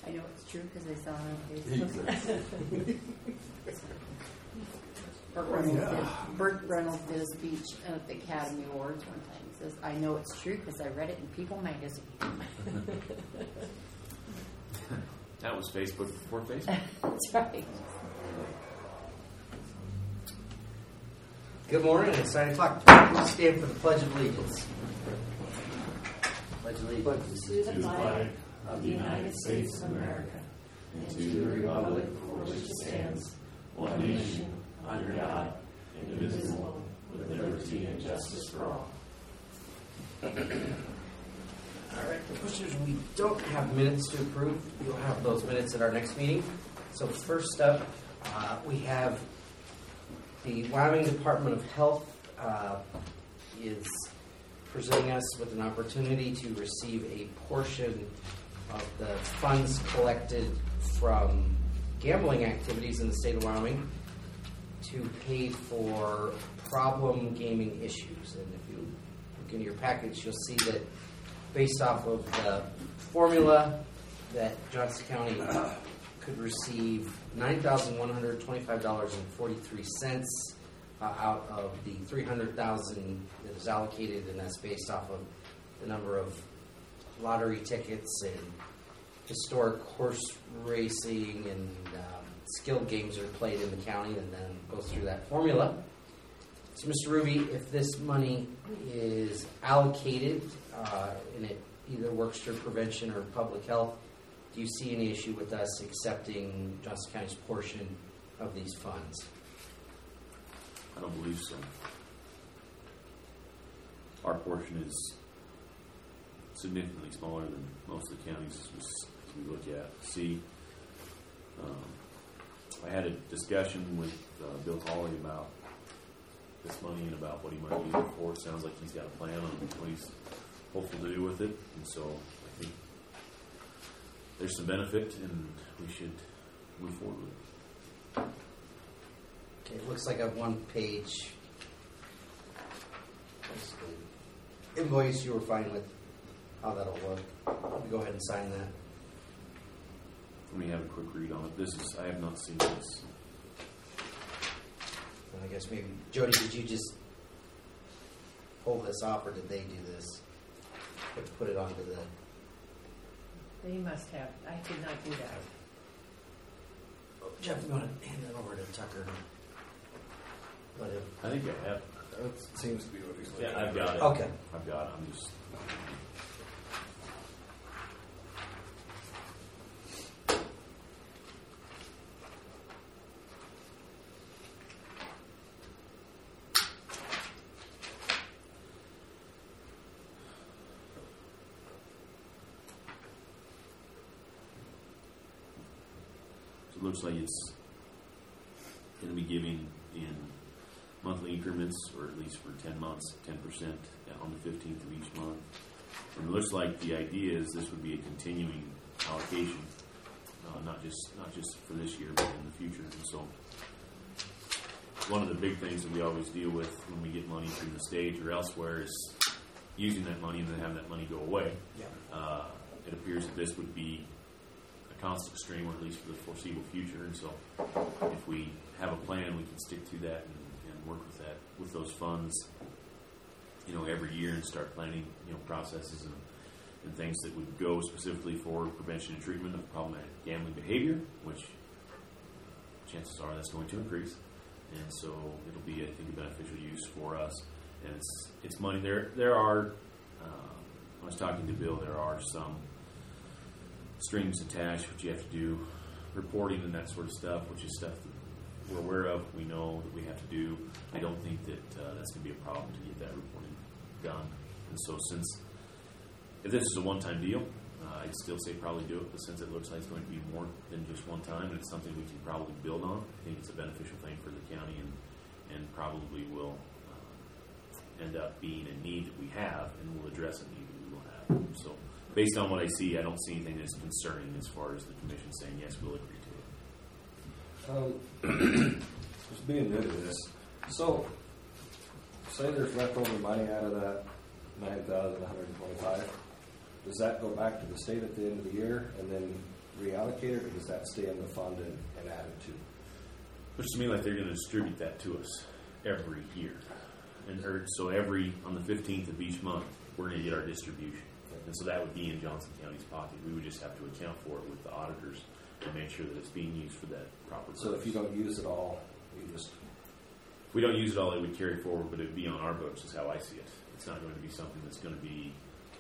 I know it's true because I saw it on Facebook. Burt Reynolds did a speech at the Academy Awards one time. He says, I know it's true because I read it in People magazine. That was Facebook before Facebook. That's right. Good morning. It's 9 o'clock. Please stand for the Pledge of Allegiance. Pledge of Allegiance to the flag of the United States of America and to the republic for which it stands, one nation, under God, indivisible, with liberty and justice for all. All right, Commissioners, we don't have minutes to approve. You'll have those minutes at our next meeting. So first up, we have the Wyoming Department of Health is presenting us with an opportunity to receive a portion of the funds collected from gambling activities in the state of Wyoming to pay for problem gaming issues. And if you look into your package, you'll see that based off of the formula that Johnson County could receive $9,125.43 out of the $300,000 that is allocated, and that's based off of the number of lottery tickets and historic horse racing and skill games that are played in the county, and then go through that formula. So, Mr. Ruby, if this money is allocated and it either works through prevention or public health, do you see any issue with us accepting Johnson County's portion of these funds? I don't believe so. Our portion is significantly smaller than most of the counties as we look at. I had a discussion with Bill Hawley about this money and about what he might use it for. It sounds like he's got a plan on what he's hopeful to do with it, and so I think there's some benefit, and we should move forward with it. Okay, it looks like a one-page invoice. You were fine with how that'll work. Let me go ahead and sign that. Let me have a quick read on it. I have not seen this. And I guess maybe, Jody, did you just pull this off, or did they do this? Put it onto the... They must have. I did not do that. Oh, Jeff, you want to hand it over to Tucker? Let him... I think I have. That seems to be what he's looking at. Yeah, I've got it. Okay. I've got it. I'm just... It looks like it's going to be giving in monthly increments, or at least for 10 months, 10% on the 15th of each month. And it looks like the idea is this would be a continuing allocation, not just for this year, but in the future. And so one of the big things that we always deal with when we get money from the state or elsewhere is using that money and then having that money go away. Yeah. It appears that this would be constant stream, or at least for the foreseeable future. And so if we have a plan, we can stick to that and work with that, with those funds, every year, and start planning, processes and things that would go specifically for prevention and treatment of problematic gambling behavior, which chances are that's going to increase. And so it'll be, I think, a beneficial use for us. And it's money. There are, I was talking to Bill, there are some strings attached, which you have to do, reporting and that sort of stuff, which is stuff that we're aware of, we know that we have to do. I don't think that that's going to be a problem to get that reporting done. And so if this is a one-time deal, I'd still say probably do it, but since it looks like it's going to be more than just one time, and it's something we can probably build on, I think it's a beneficial thing for the county and probably will end up being a need that we have, and will address a need that we will have. So based on what I see, I don't see anything that's concerning as far as the commission saying, yes, we'll agree to it. Just being new to this. So, say there's leftover money out of that $9,125. Does that go back to the state at the end of the year, and then reallocated, or does that stay in the fund and added to? Looks to me like they're going to distribute that to us every year. So on the 15th of each month, we're going to get our distribution. And so that would be in Johnson County's pocket. We would just have to account for it with the auditors and make sure that it's being used for that proper purpose. So if you don't use it all, you just... If we don't use it all, it would carry forward, but it would be on our books is how I see it. It's not going to be something that's going to be,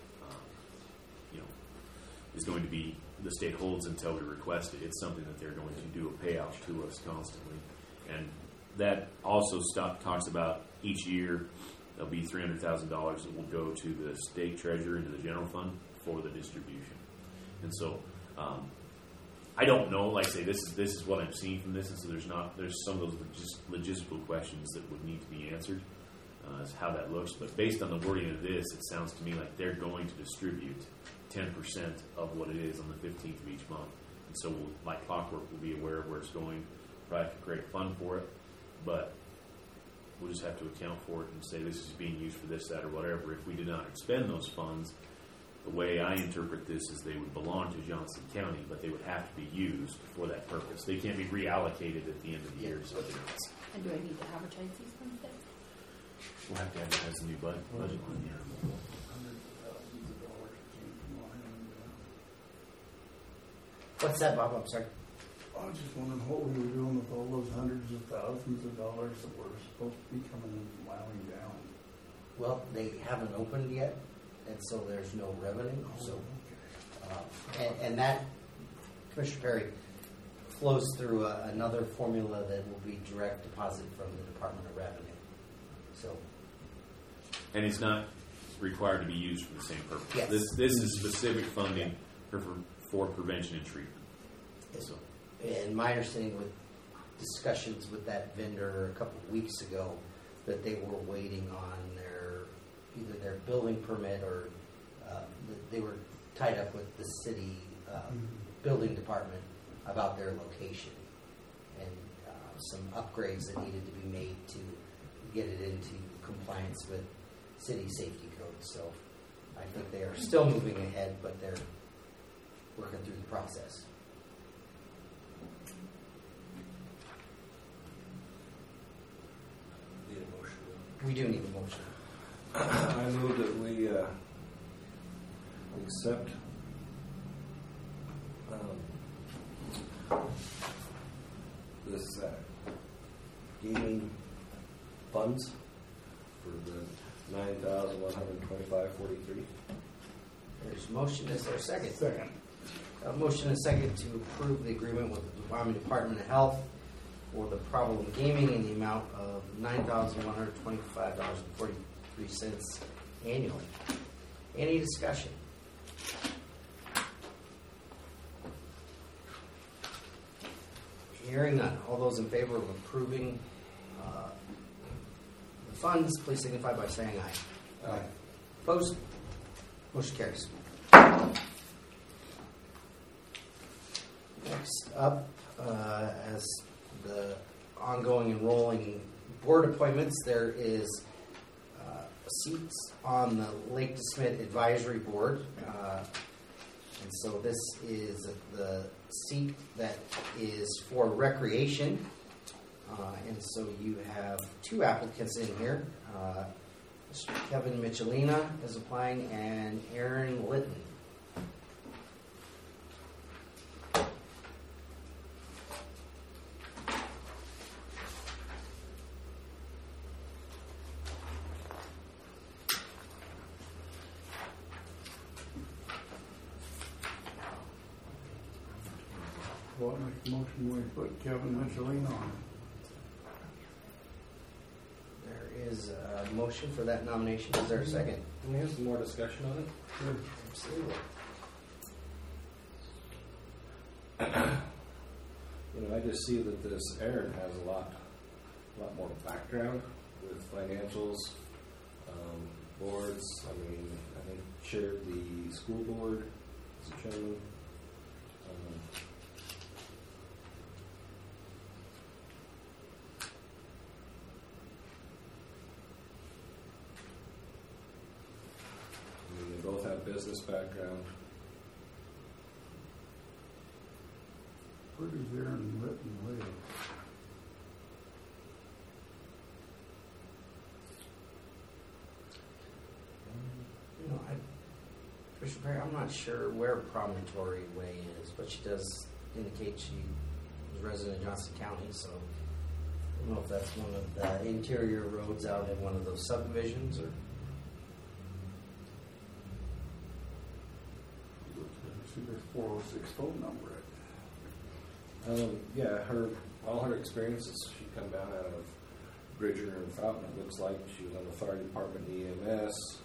is going to be the state holds until we request it. It's something that they're going to do a payout to us constantly. And that also talks about each year there'll be $300,000 that will go to the state treasurer into the general fund for the distribution. And so I don't know. Like I say, this is what I'm seeing from this, and so there's some of those logistical questions that would need to be answered as how that looks. But based on the wording of this, it sounds to me like they're going to distribute 10% of what it is on the 15th of each month. And so we'll, like clockwork, we'll be aware of where it's going. Probably have to create a fund for it, but we'll just have to account for it and say this is being used for this, that, or whatever. If we do not expend those funds, the way I interpret this is they would belong to Johnson County, but they would have to be used for that purpose. They can't be reallocated at the end of the year. So And do I need to advertise these ones then? we'll have to advertise the new budget line here. What's that, Bob? I'm sorry. I was just wondering what we were doing with all those hundreds of thousands of dollars that were supposed to be coming in from Wyoming down. Well, they haven't opened yet, and so there's no revenue. So, and that, Commissioner Perry, flows through another formula that will be direct deposit from the Department of Revenue. So, And it's not required to be used for the same purpose. Yes. This is specific funding for prevention and treatment. So. and my understanding with discussions with that vendor a couple of weeks ago, that they were waiting on either their building permit or they were tied up with the city building department about their location and some upgrades that needed to be made to get it into compliance with city safety codes. So I think they are still moving ahead, but they're working through the process. Need a motion? We do need a motion. I move that we accept this gaming funds for the $9,125.43. There's a motion. Is there a second? Second. A motion and a second to approve the agreement with the Wyoming Department of Health for the problem gaming in the amount of $9,125.43 annually. Any discussion? Hearing none. All those in favor of approving the funds, please signify by saying aye. Aye. Opposed? Motion carries. Next up, as the ongoing and rolling board appointments, there is seats on the Lake DeSmet Advisory Board. And so this is the seat that is for recreation. And so you have two applicants in here. Mr. Kevin Michelina is applying and Aaron Litton. Well, I make a motion we put Kevin Michelin on. There is a motion for that nomination. Is there a second? Can we have some more discussion on it? Sure. Absolutely. I just see that this Aaron has a lot more background with financials, boards. I think chaired the school board as a chairman. They both have business background. Where does Aaron Litton live? You know, Commissioner Perry, I'm not sure where Promontory Way is, but she does indicate she was a resident of Johnson County, so I don't know if that's one of the interior roads out in one of those subdivisions or. See their 406 phone number. Yeah, all her experiences, she come down out of Bridger and Fountain, it looks like. She was on the fire department, EMS,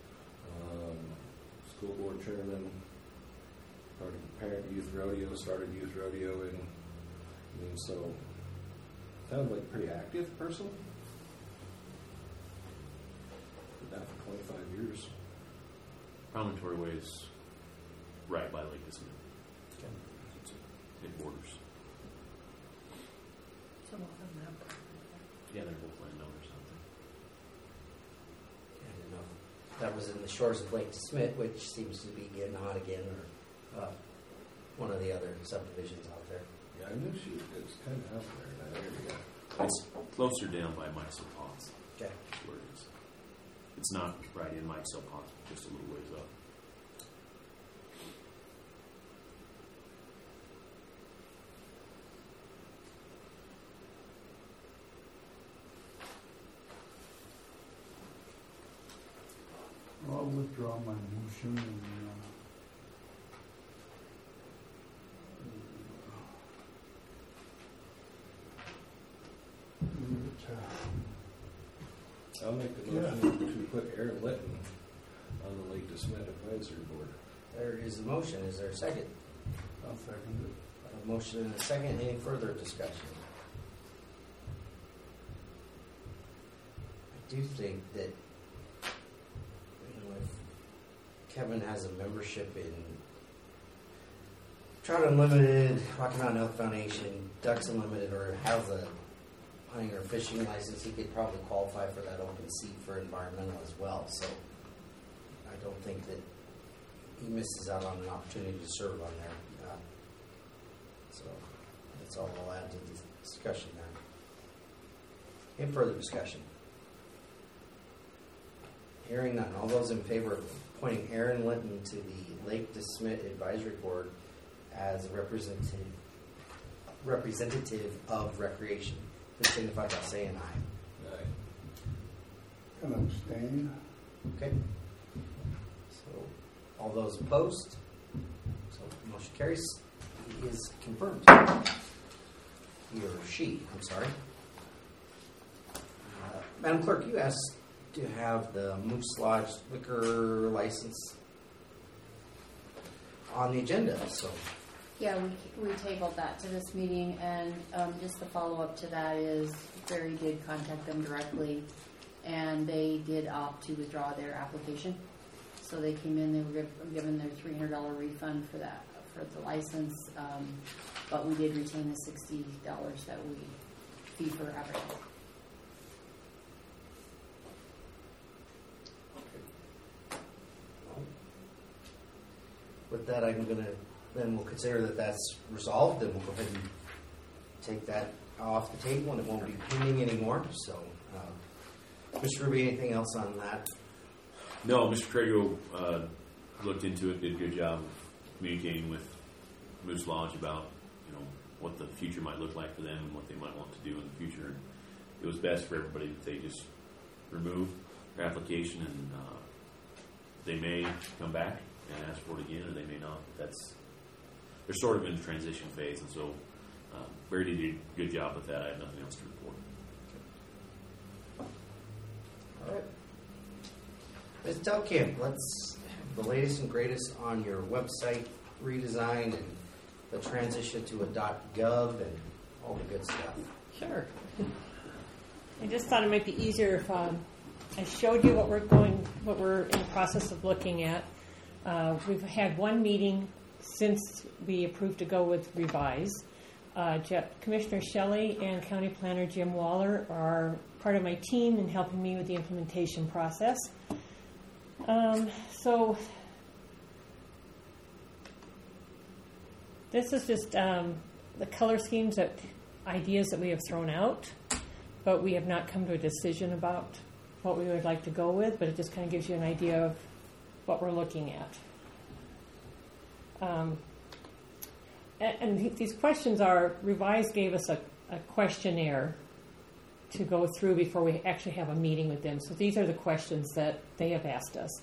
school board chairman, started parent youth rodeo, started youth rodeo, and I mean, so sounds like a pretty active person. Did that for 25 years. Promontory Way is right by Lake Dismit. It borders. So both of them have. Yeah, they're both landowners, something. I don't know. That was in the shores of Lake DeSmit, which seems to be getting hot again, or one of the other subdivisions out there. Yeah, I knew she was kind of out there in that area. It's closer down by Mike's Ponds. Okay. That's where it is. It's not right in Mike's Ponds, just a little ways up. I'll withdraw my motion and leave it I'll make the motion to put Aaron Litton on the Lake DeSmet Advisory Board. There is a motion. Is there a second? I'll second it. A motion and a second. Any further discussion? I do think that, if Kevin has a membership in Trout Unlimited, Rocky Mountain Elk Foundation, Ducks Unlimited, or has a hunting or fishing license, he could probably qualify for that open seat for environmental as well. So I don't think that he misses out on an opportunity to serve on there. So that's all I'll add to the discussion there. Any further discussion? Hearing none. All those in favor of appointing Aaron Linton to the Lake DeSmit Advisory Board as representative of recreation, please signify by saying aye. Aye. And abstain. Okay. So all those opposed? So motion carries. He is confirmed. He or she, I'm sorry. Madam Clerk, you asked to have the Moose Lodge liquor license on the agenda, so. Yeah, we tabled that to this meeting, and just the follow-up to that is Barry did contact them directly, and they did opt to withdraw their application. So they came in, they were given their $300 refund for that, for the license, but we did retain the $60 that we fee for advertising. With that, then we'll consider that that's resolved, and we'll go ahead and take that off the table, and it won't be pending anymore. So, Mr. Ruby, anything else on that? No, Mr. Trago looked into it, did a good job of communicating with Moose Lodge about, what the future might look like for them and what they might want to do in the future. And it was best for everybody that they just remove their application, and they may come back and ask for it again, or they may not. They're sort of in a transition phase, and so Barry did a good job with that. I have nothing else to report. All right. Ms. Delkamp, let's have the latest and greatest on your website redesign and the transition to a .gov and all the good stuff. Sure. I just thought it might be easier if I showed you what we're in the process of looking at. We've had one meeting since we approved to go with Revise. Commissioner Shelley and County Planner Jim Waller are part of my team in helping me with the implementation process. So this is just the color schemes, that ideas that we have thrown out, but we have not come to a decision about what we would like to go with, but it just kind of gives you an idea of what we're looking at. And these questions are, Revise gave us a questionnaire to go through before we actually have a meeting with them. So these are the questions that they have asked us.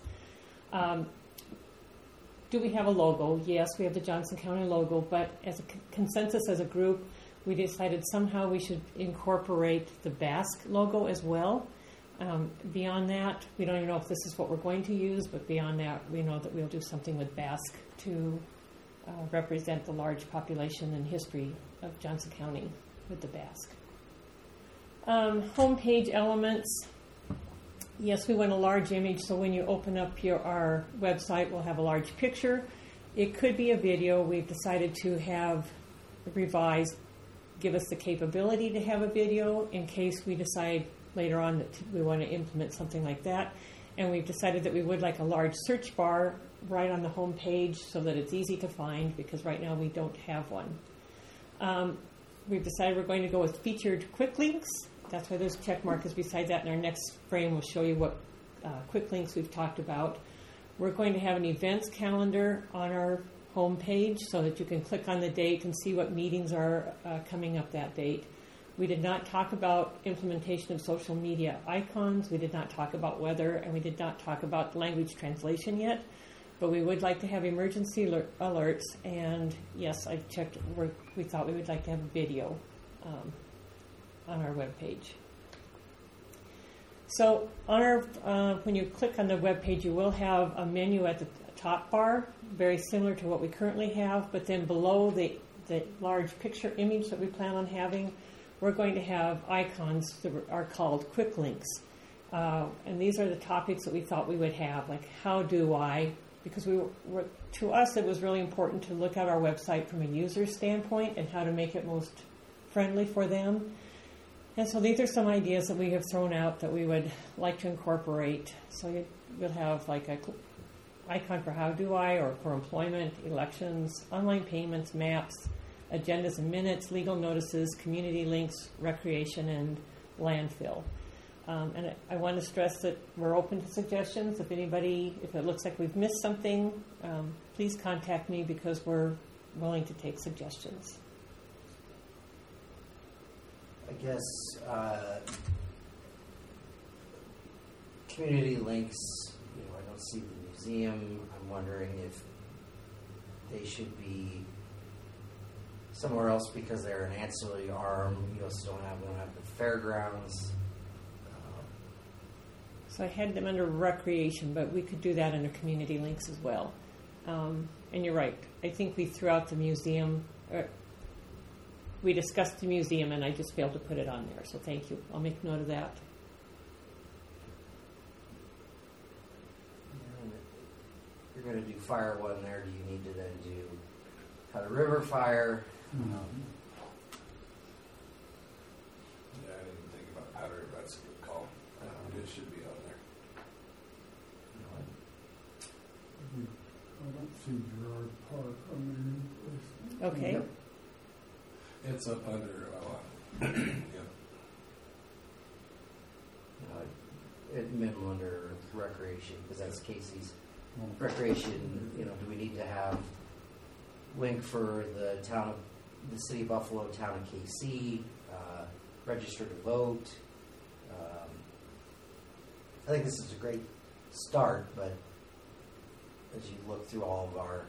Do we have a logo? Yes, we have the Johnson County logo, but as a consensus as a group, we decided somehow we should incorporate the Basque logo as well. Beyond that, we don't even know if this is what we're going to use, but beyond that, we know that we'll do something with Basque to represent the large population and history of Johnson County with the Basque. Homepage elements. Yes, we want a large image, so when you open up our website, we'll have a large picture. It could be a video. We've decided to have Revise give us the capability to have a video in case we decide later on that we want to implement something like that. And we've decided that we would like a large search bar right on the home page so that it's easy to find, because right now we don't have one. We've decided we're going to go with featured quick links. That's why there's check markers beside that. In our next frame, we'll show you what quick links we've talked about. We're going to have an events calendar on our home page so that you can click on the date and see what meetings are coming up that date. We did not talk about implementation of social media icons. We did not talk about weather, and we did not talk about language translation yet. But we would like to have emergency alerts. And yes, I checked. We thought we would like to have a video on our webpage. So on our, when you click on the webpage, you will have a menu at the top bar, very similar to what we currently have. But then below the large picture image that we plan on having, we're going to have icons that are called quick links. And these are the topics that we thought we would have, like how do I, because to us it was really important to look at our website from a user standpoint and how to make it most friendly for them. And so these are some ideas that we have thrown out that we would like to incorporate. So you'll have like a icon for how do I, or for employment, elections, online payments, maps, agendas and minutes, legal notices, community links, recreation, and landfill. And I want to stress that we're open to suggestions. If it looks like we've missed something, please contact me, because we're willing to take suggestions. I guess community links, I don't see the museum. I'm wondering if they should be somewhere else because they're an ancillary arm. You also don't have the fairgrounds. So I had them under recreation, but we could do that under community links as well. And you're right. I think we threw out the museum. We discussed the museum, and I just failed to put it on there. So thank you. I'll make note of that. You're going to do fire one there. Do you need to then do Powder River fire? Yeah, I didn't think about Powder River. That's a good call. It should be on there. I don't see Gerard Park on there. Okay. Yep. It's up under, At minimum under recreation, because that's Casey's recreation. Do we need to have link for the city of Buffalo, town of KC, register to vote? I think this is a great start, but as you look through all of our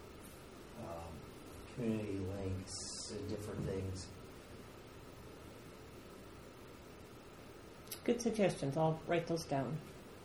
community links and different things. Good suggestions. I'll write those down.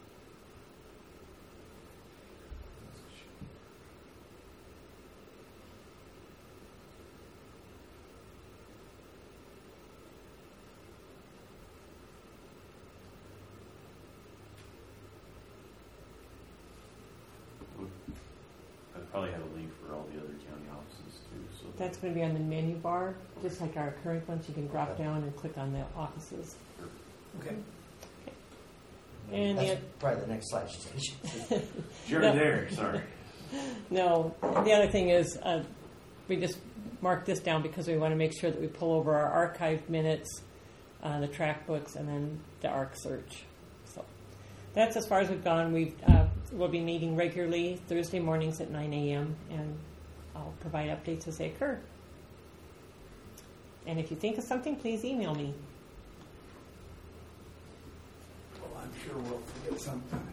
I'd probably have a link for all the other county offices too. So That's going to be on the menu bar, just like our current ones. You can drop down and click on the offices. Okay. And That's probably the next slide station. Sure, No. there. Sorry. No, the other thing is we just mark this down because we want to make sure that we pull over our archived minutes, the track books, and then the ARC search. So that's as far as we've gone. We'll be meeting regularly Thursday mornings at 9 a.m. and I'll provide updates as they occur. And if you think of something, please email me. Well, I'm sure we'll forget sometime.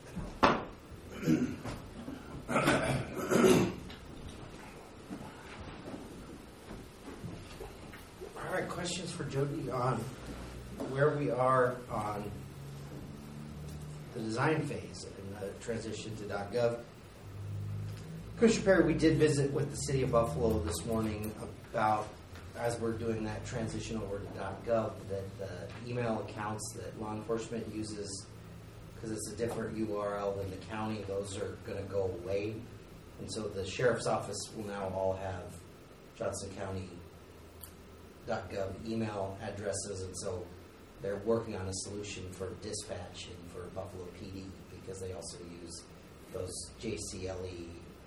All right, questions for Jody on where we are on the design phase and the transition to .gov. Commissioner Perry, we did visit with the City of Buffalo this morning about, as we're doing that transition over to .gov, that the email accounts that law enforcement uses, because it's a different URL than the county, those are going to go away. And so the sheriff's office will now all have Johnson County .gov email addresses, and so they're working on a solution for dispatch and for Buffalo PD because they also use those JCLE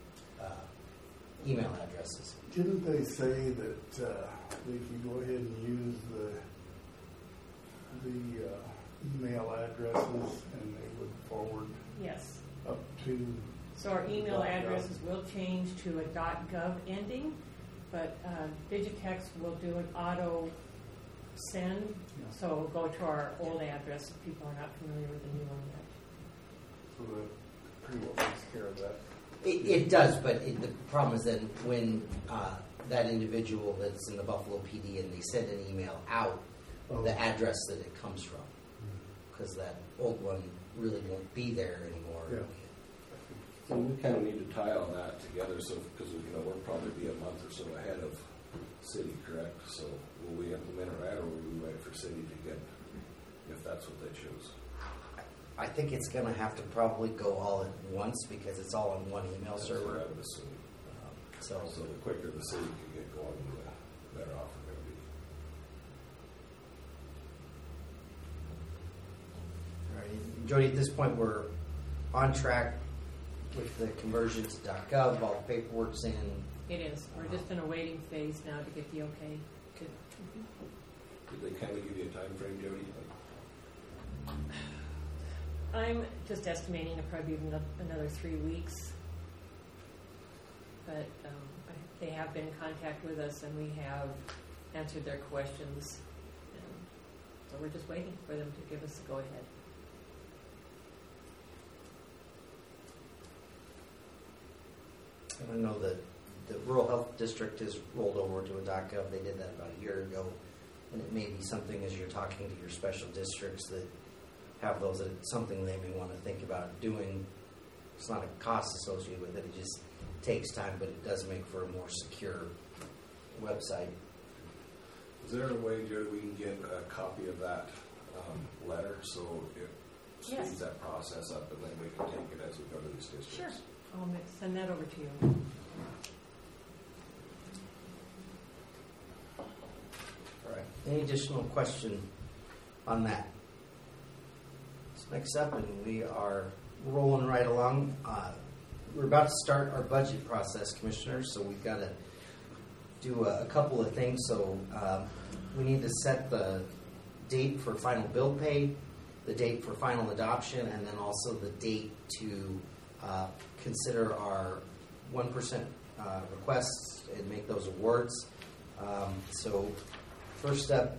email addresses. Didn't they say that if you go ahead and use the email addresses and they would forward Yes. up to... So our email .gov. addresses will change to a .gov ending, but Digitex will do an auto send, Yeah. so it'll go to our old address if people are not familiar with the new one yet. So that pretty well takes care of that. It does, but the problem is then when that individual that's in the Buffalo PD and they send an email out, Oh. the address that it comes from, because that old one really won't be there anymore. Yeah. So we kind of need to tie all that together, so because we'll probably be a month or so ahead of city, correct? So will we implement it right, or will we wait for city to get, if that's what they choose? I think it's going to have to probably go all at once because it's all on one email That's what server. I would assume. So So the quicker the city can get going, the better off we're going to be. all right. Jody, at this point, we're on track with the conversion to .gov. All the paperwork's in. It is. We're just in a waiting phase now to get the okay. Good. Did they kind of give you a time frame, Jody? I'm just estimating it'll probably be another 3 weeks. But they have been in contact with us and we have answered their questions. And so we're just waiting for them to give us the go-ahead. I know that the Rural Health District has rolled over to a .gov. They did that about a year ago. And it may be something as you're talking to your special districts that have those, that it's something they may want to think about doing. It's not a cost associated with it. It just takes time, but it does make for a more secure website. Is there a way, Jody, we can get a copy of that letter so it speeds Yes. that process up, and then we can take it as we go to these districts? Sure. I'll send that over to you. All right. Any additional question on that? So next up, and we are rolling right along. We're about to start our budget process, Commissioners, so we've got to do a couple of things. So we need to set the date for final bill pay, the date for final adoption, and then also the date to consider our 1% requests and make those awards. So first step,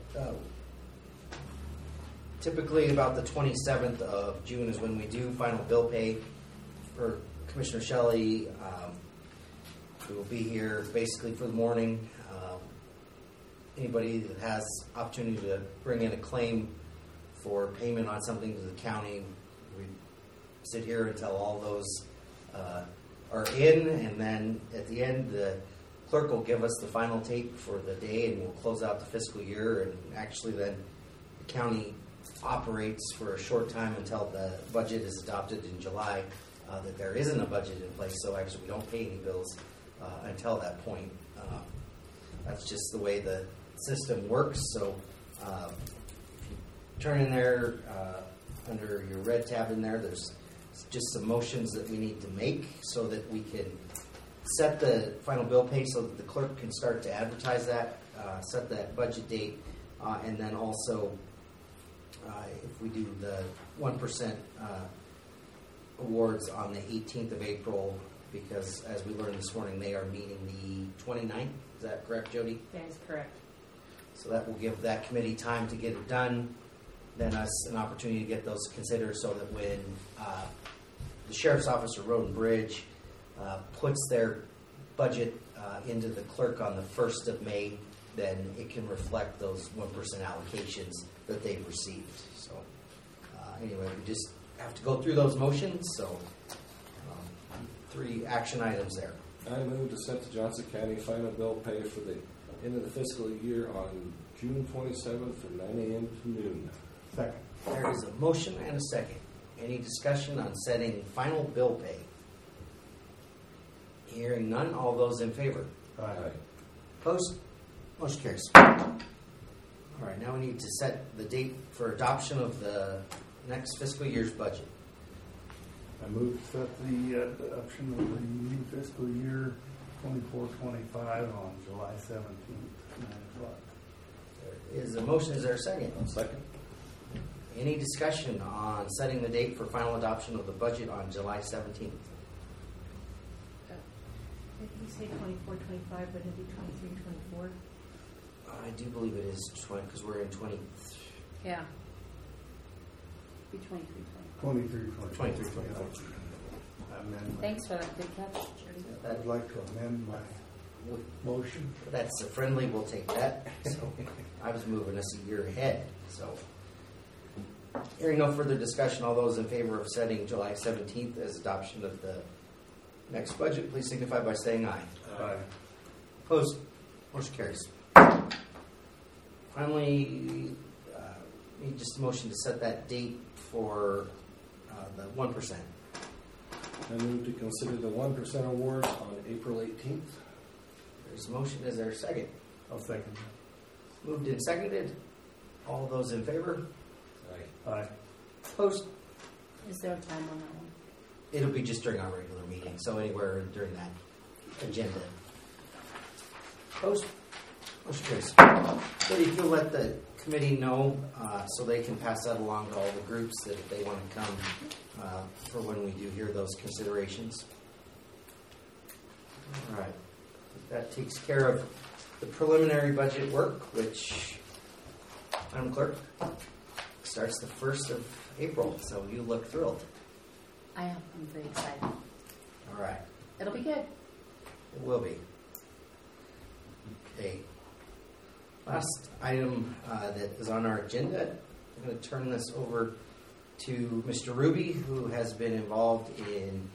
typically about the 27th of June is when we do final bill pay. For Commissioner Shelley, who will be here basically for the morning. Anybody that has opportunity to bring in a claim for payment on something to the county, we sit here until all those are in, and then at the end, the clerk will give us the final tape for the day, and we'll close out the fiscal year. And actually, then the county operates for a short time until the budget is adopted in July. That there isn't a budget in place, so actually we don't pay any bills until that point. That's just the way the system works. So if you turn in there under your red tab in there, there's just some motions that we need to make so that we can set the final bill pay so that the clerk can start to advertise that, set that budget date, and then also if we do the 1% awards on the 18th of April, because as we learned this morning, they are meeting the 29th. Is that correct, Jody? That is correct. So that will give that committee time to get it done, then us an opportunity to get those considered so that when the Sheriff's Office or Road and Bridge puts their budget into the clerk on the 1st of May, then it can reflect those 1% allocations that they've received. So anyway, we just have to go through those motions. So 3 action items there. I move to set the Johnson County final bill pay for the end of the fiscal year on June 27th from 9 a.m. to noon. Second. There is a motion and a second. Any discussion on setting final bill pay? Hearing none, all those in favor? Aye. Opposed? Motion carries. All right, now we need to set the date for adoption of the next fiscal year's budget. I move to set the adoption of the new fiscal year 24-25 on July 17th, 9 o'clock. There is a motion. Is there a second? One second. Any discussion on setting the date for final adoption of the budget on July 17th? Did you say 24, 25, but it'd be 23, 24? I do believe it is 20 because we're in 20. Yeah. Be 23, 23, 23, 24. Amendment. Thanks for that good catch, Jody. I would like to amend my motion. That's a friendly. We'll take that. So I was moving us a year ahead. So hearing no further discussion, all those in favor of setting July 17th as adoption of the next budget, please signify by saying aye. Aye. Opposed? Motion carries. Finally, need just a motion to set that date for the 1%. I move to consider the 1% awards on April 18th. There's a motion. Is there a second? I'll second Moved and seconded. All those in favor? Aye. that. Aye. Opposed? Is there a time on that one? It'll be just during our regular meeting, so anywhere during that agenda. Opposed? Motion carries. So if you'll let the committee know so they can pass that along to all the groups that if they want to come for when we do hear those considerations. All right. That takes care of the preliminary budget work, which, Madam Clerk, starts the 1st of April, so you look thrilled. I am. I'm very excited. All right. It'll be good. It will be. Okay. Last item that is on our agenda, I'm going to turn this over to Mr. Ruby, who has been involved in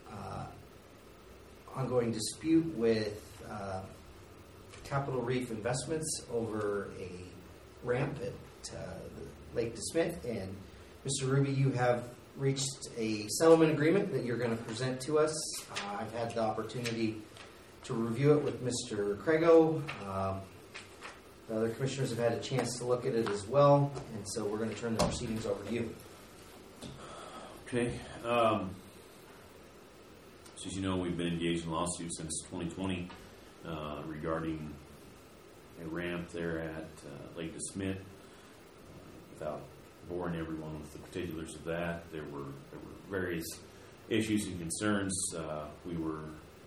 ongoing dispute with Capital Reef Investments over a ramp at Lake DeSmit. And Mr. Ruby, you have reached a settlement agreement that you're going to present to us. I've had the opportunity to review it with Mr. Craigo. The other commissioners have had a chance to look at it as well, and so we're going to turn the proceedings over to you. Okay. So as you know, we've been engaged in lawsuits since 2020 regarding a ramp there at Lake DeSmit. Without boring everyone with the particulars of that, there were various issues and concerns. We were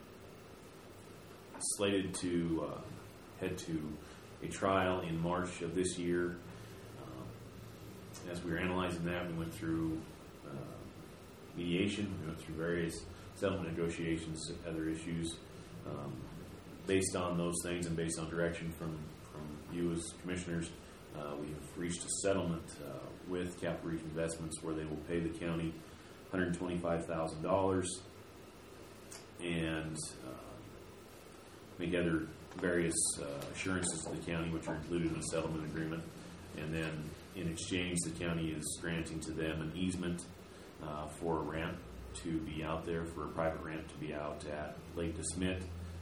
slated to head to a trial in March of this year. As we were analyzing that, we went through mediation, we went through various settlement negotiations, other issues. Based on those things and based on direction from you as commissioners, we have reached a settlement with Capital Reef Investments where they will pay the county $125,000 and make other various assurances to the county, which are included in the settlement agreement. And then in exchange, the county is granting to them an easement for a ramp to be out there, for a private ramp to be out at Lake DeSmit.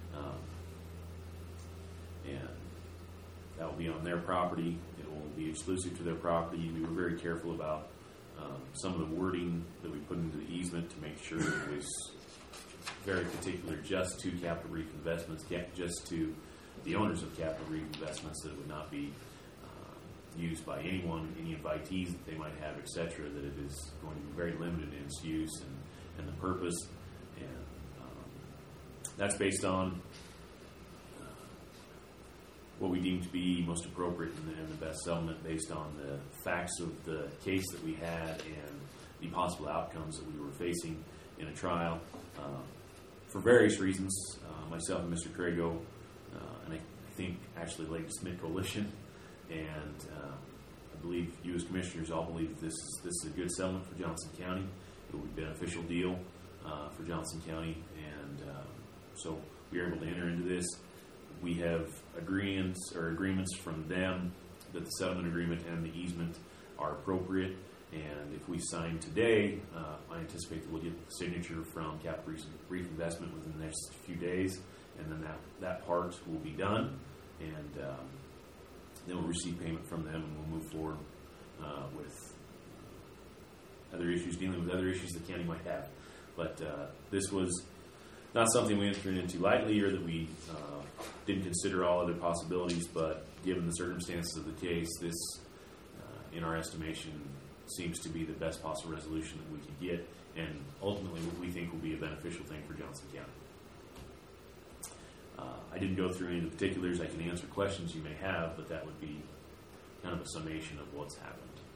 And that will be on their property. It will be exclusive to their property. We were very careful about some of the wording that we put into the easement to make sure that it was very particular just to Capital Reef Investments, just to the owners of Capital Reef Investments, that it would not be used by anyone, any invitees that they might have, etc., that it is going to be very limited in its use and the purpose. And that's based on what we deem to be most appropriate and the best settlement based on the facts of the case that we had and the possible outcomes that we were facing in a trial. For various reasons, myself and Mr. Crago, and I think actually Lake Smith Coalition, and I believe you as commissioners all believe this is a good settlement for Johnson County. It will be a beneficial deal for Johnson County, and so we are able to enter into this. We have agreements from them that the settlement agreement and the easement are appropriate. And if we sign today, I anticipate that we'll get the signature from Capital Reef Investment within the next few days, and then that part will be done, and then we'll receive payment from them, and we'll move forward with other issues, dealing with other issues the county might have. But this was not something we entered into lightly, or that we didn't consider all other possibilities, but given the circumstances of the case, this, in our estimation, seems to be the best possible resolution that we could get, and ultimately what we think will be a beneficial thing for Johnson County. I didn't go through any of the particulars. I can answer questions you may have, but that would be kind of a summation of what's happened.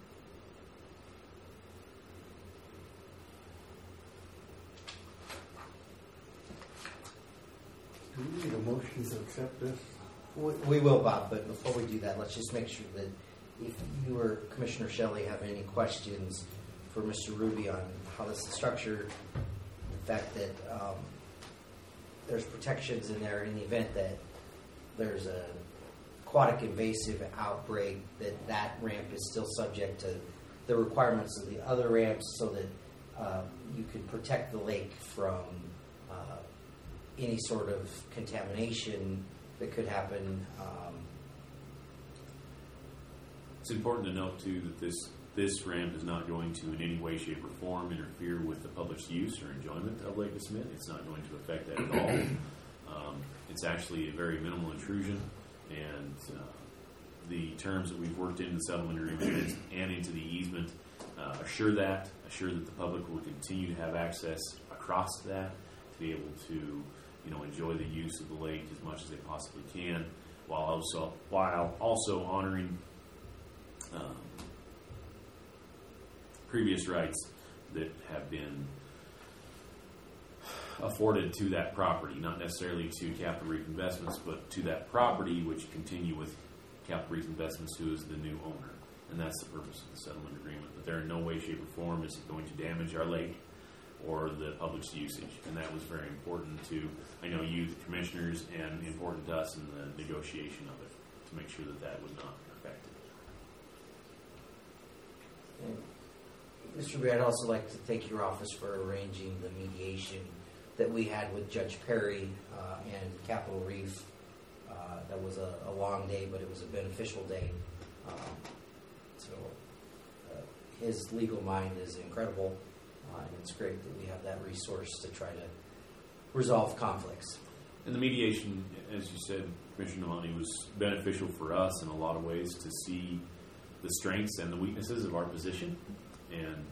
Do we need a motion to accept this? We will, Bob, but before we do that, let's just make sure that if you or Commissioner Shelley have any questions for Mr. Ruby on how this is structured, the fact that there's protections in there in the event that there's a aquatic invasive outbreak, that ramp is still subject to the requirements of the other ramps, so that you can protect the lake from any sort of contamination that could happen. It's important to note, too, that this ramp is not going to in any way, shape, or form interfere with the public's use or enjoyment of Lake DeSmit. It's not going to affect that at all. It's actually a very minimal intrusion, and the terms that we've worked into the settlement agreement and into the easement assure that the public will continue to have access across that, to be able to enjoy the use of the lake as much as they possibly can, while also honoring previous rights that have been afforded to that property, not necessarily to Capital Reef Investments, but to that property, which continue with Capital Reef Investments, who is the new owner. And that's the purpose of the settlement agreement. But there in no way, shape, or form is it going to damage our lake or the public's usage. And that was very important to, I know, you, the commissioners, and important to us in the negotiation of it, to make sure that that was not affected. And Mr. Ruby, I'd also like to thank your office for arranging the mediation that we had with Judge Perry and Capital Reef. That was a long day, but it was a beneficial day. His legal mind is incredible, and it's great that we have that resource to try to resolve conflicts. And the mediation, as you said, Commissioner Nalani, was beneficial for us in a lot of ways to see the strengths and the weaknesses of our position. And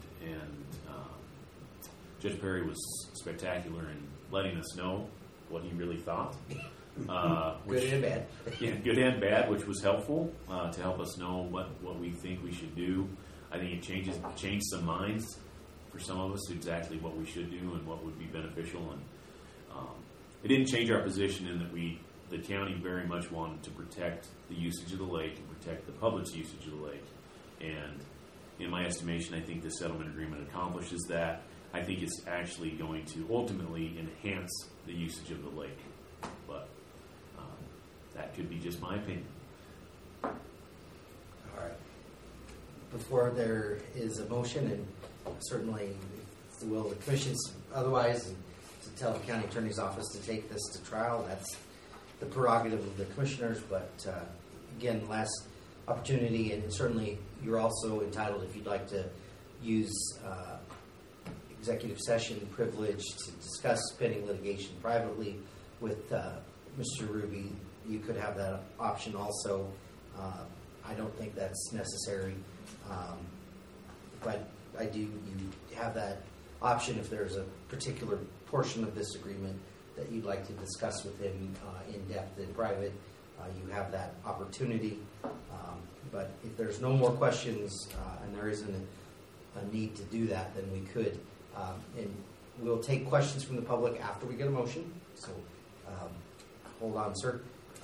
Judge Perry was spectacular in letting us know what he really thought. Good and bad. Yeah, good and bad, which was helpful to help us know what we think we should do. I think it changed some minds for some of us exactly what we should do and what would be beneficial. And it didn't change our position in that the county very much wanted to protect the usage of the lake and protect the public's usage of the lake. And in my estimation, I think the settlement agreement accomplishes that. I think it's actually going to ultimately enhance the usage of the lake. But that could be just my opinion. All right. Before there is a motion, and certainly it's the will of the commissions otherwise, to tell the county attorney's office to take this to trial, that's the prerogative of the commissioners. But again, last opportunity, and certainly you're also entitled, if you'd like to use executive session privilege to discuss pending litigation privately with Mr. Ruby, you could have that option also. I don't think that's necessary, but you have that option if there's a particular portion of this agreement that you'd like to discuss with him in depth in private. You have that opportunity. But if there's no more questions and there isn't a need to do that, then we could. And we'll take questions from the public after we get a motion. So hold on, sir.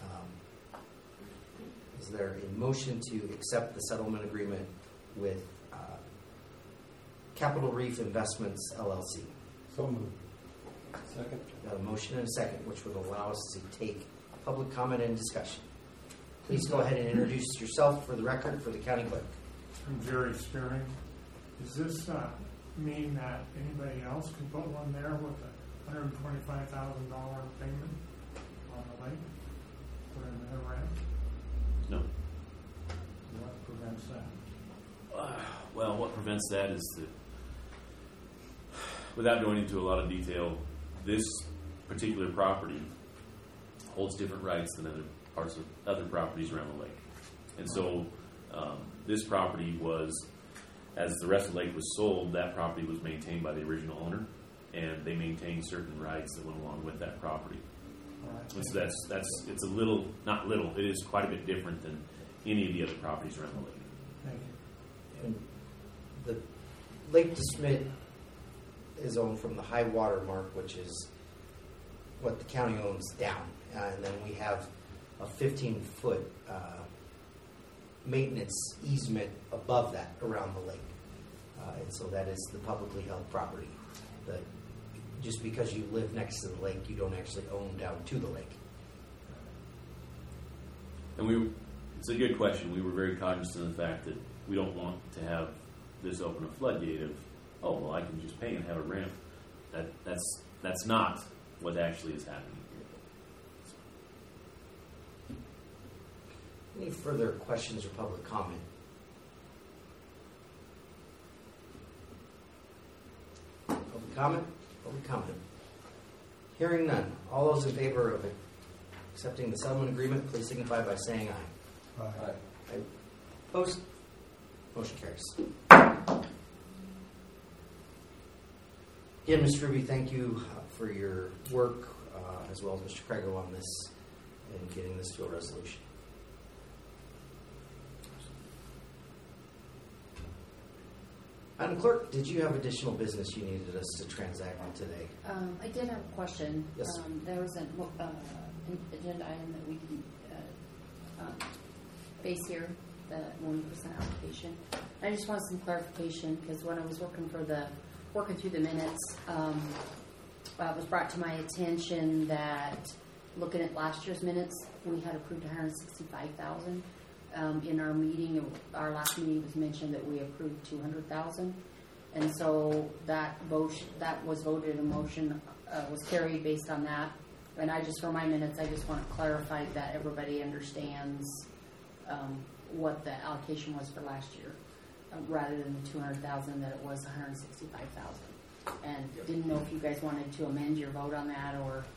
Is there a motion to accept the settlement agreement with Capital Reef Investments, LLC? So moved. Second. Got a motion and a second, which would allow us to take public comment and discussion. Please go ahead and introduce yourself for the record for the county clerk. I'm Jerry Spearing. Does this mean that anybody else can put one there with a $125,000 payment on the lake for their rent? No. What prevents that? Well, what prevents that is that, without going into a lot of detail, this particular property holds different rights than other parts of other properties around the lake. And so this property was, as the rest of the lake was sold, that property was maintained by the original owner, and they maintained certain rights that went along with that property. Right. And so it's a little, not little, it is quite a bit different than any of the other properties around the lake. Thank you. And the Lake DeSmet is owned from the high water mark, which is what the county owns down. And then we have a 15-foot maintenance easement above that around the lake. And so that is the publicly held property. Just because you live next to the lake, you don't actually own down to the lake. And it's a good question. We were very cognizant of the fact that we don't want to have this open a floodgate of, oh, well, I can just pay and have a ramp. That's not what actually is happening here. Any further questions or public comment? Public comment? Public comment. Hearing none. All those in favor of accepting the settlement agreement, please signify by saying aye. Aye. Aye. Opposed? Motion carries. Again, Mr. Ruby, thank you for your work, as well as Mr. Craigo on this and getting this to a resolution. Madam Clerk, did you have additional business you needed us to transact today? I did have a question. Yes. There was an agenda item that we can face here, the 1% allocation. I just wanted some clarification because when I was working through the minutes, it was brought to my attention that looking at last year's minutes, we had approved $165,000. In our meeting, our last meeting, was mentioned that we approved $200,000, and so that was voted. A motion was carried based on that. And for my minutes, I just want to clarify that everybody understands what the allocation was for last year, rather than the $200,000, that it was $165,000. And didn't know if you guys wanted to amend your vote on that,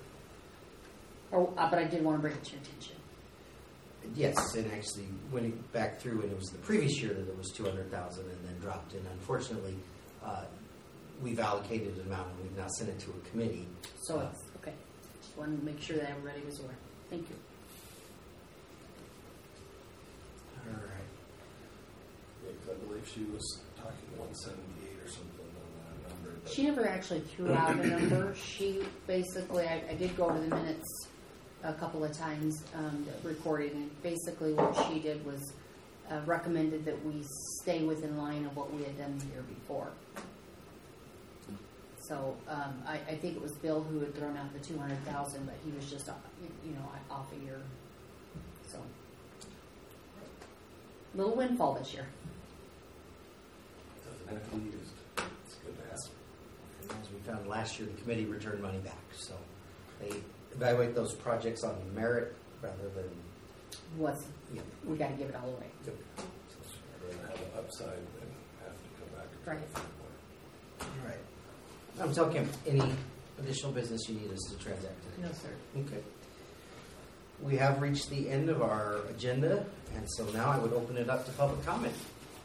but I did want to bring it to your attention. Yes, and actually went back through, and it was the previous year that it was $200,000 and then dropped. And unfortunately, we've allocated an amount, and we've now sent it to a committee. So it's okay. Just wanted to make sure that everybody was aware. Thank you. All right. I believe she was talking 178 or something on that number. But She never actually threw out a number. She basically, I did go over the minutes a couple of times, recording, and basically what she did was recommended that we stay within line of what we had done the year before. So I think it was Bill who had thrown out the $200,000, but he was just off a year. So little windfall this year. doesn't have to be used. It's good to have. And as we found last year, the committee returned money back. So they evaluate those projects on merit rather than We got to give it all away. Rather than have an upside and have to come back. Right. All right. I'm talking any additional business you need us to transact today? No, sir. Okay. We have reached the end of our agenda, and so now I would open it up to public comment.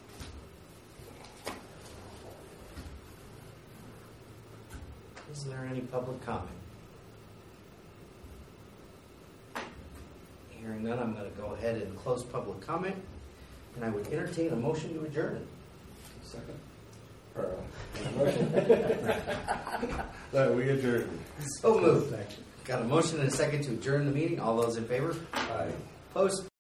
Is there any public comment? Hearing none, I'm going to go ahead and close public comment, and I would entertain a motion to adjourn. Second. Motion. That we adjourn. So moved. Got a motion and a second to adjourn the meeting. All those in favor? Aye. Opposed?